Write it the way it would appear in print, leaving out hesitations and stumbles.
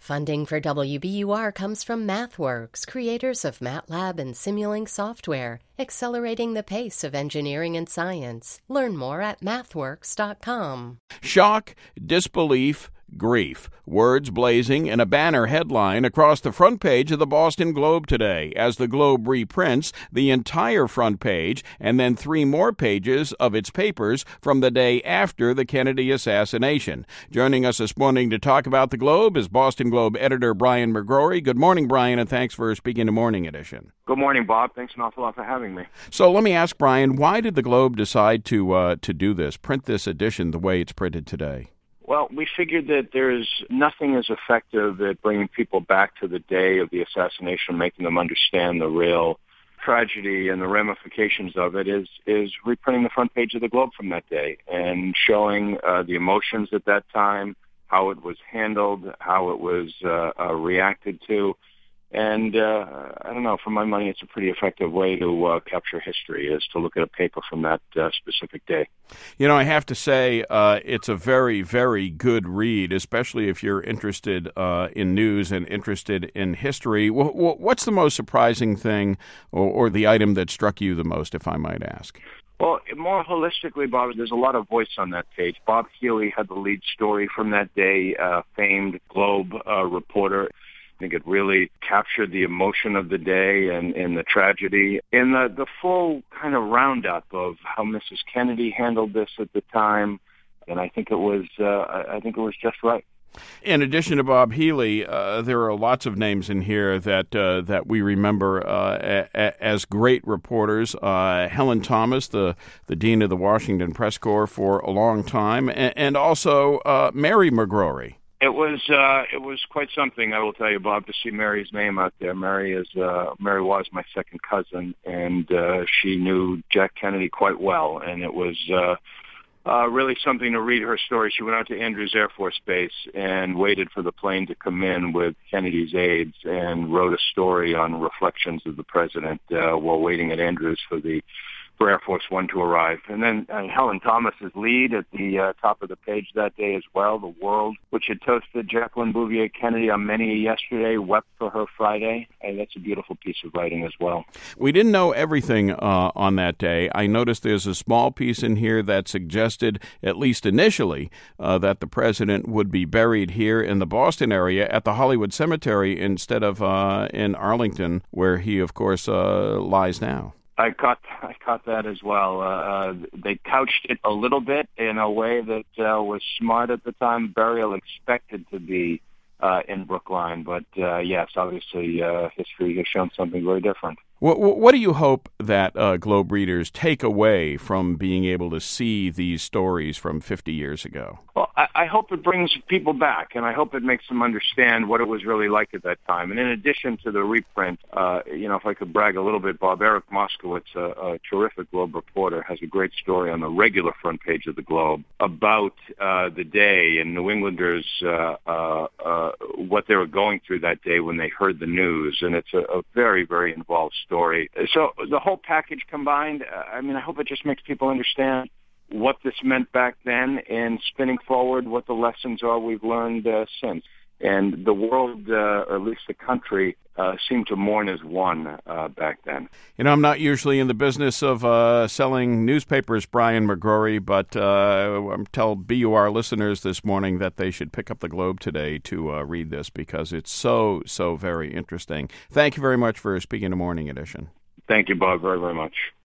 Funding for WBUR comes from MathWorks, creators of MATLAB and Simulink software, accelerating the pace of engineering and science. Learn more at mathworks.com. Shock, disbelief, grief. Words blazing in a banner headline across the front page of the Boston Globe today, as the Globe reprints the entire front page and then 3 more pages of its papers from the day after the Kennedy assassination. Joining us this morning to talk about the Globe is Boston Globe editor Brian McGrory. Good morning, Brian, and thanks for speaking to Morning Edition. Good morning, Bob. Thanks an awful lot for having me. So let me ask, Brian, why did the Globe decide to do this, print this edition the way it's printed today? Well, we figured that there's nothing as effective at bringing people back to the day of the assassination, making them understand the real tragedy and the ramifications of it, is reprinting the front page of the Globe from that day and showing the emotions at that time, how it was handled, how it was reacted to. And I don't know, for my money, it's a pretty effective way to capture history, is to look at a paper from that specific day. You know, I have to say it's a very, very good read, especially if you're interested in news and interested in history. What's the most surprising thing or the item that struck you the most, if I might ask? Well, more holistically, Bob, there's a lot of voice on that page. Bob Healy had the lead story from that day, famed Globe reporter. I think it really captured the emotion of the day and the tragedy and the full kind of roundup of how Mrs. Kennedy handled this at the time. And I think it was just right. In addition to Bob Healy, there are lots of names in here that we remember as great reporters. Helen Thomas, the dean of the Washington Press Corps for a long time, and also Mary McGrory. It was quite something, I will tell you, Bob, to see Mary's name out there. Mary was my second cousin, and she knew Jack Kennedy quite well, and it was really something to read her story. She went out to Andrews Air Force Base and waited for the plane to come in with Kennedy's aides and wrote a story on reflections of the president while waiting at Andrews for Air Force One to arrive. And then Helen Thomas's lead at the top of the page that day as well. The World, which had toasted Jacqueline Bouvier Kennedy on many yesterday, wept for her Friday. And that's a beautiful piece of writing as well. We didn't know everything on that day. I noticed there's a small piece in here that suggested, at least initially, that the president would be buried here in the Boston area at the Hollywood Cemetery instead of in Arlington, where he, of course, lies now. I caught that as well. They couched it a little bit in a way that was smart at the time. Burial expected to be in Brookline, but yes, obviously history has shown something very different. What do you hope that Globe readers take away from being able to see these stories from 50 years ago? Well, I hope it brings people back, and I hope it makes them understand what it was really like at that time. And in addition to the reprint, if I could brag a little bit, Bob, Eric Moskowitz, a terrific Globe reporter, has a great story on the regular front page of the Globe about the day and New Englanders, what they were going through that day when they heard the news. And it's a very, very involved story. So the whole package combined, I hope it just makes people understand what this meant back then and spinning forward what the lessons are we've learned since. And the world, or at least the country, seemed to mourn as one back then. You know, I'm not usually in the business of selling newspapers, Brian McGrory, but tell BUR listeners this morning that they should pick up the Globe today to read this because it's so very interesting. Thank you very much for speaking to Morning Edition. Thank you, Bob, very, very much.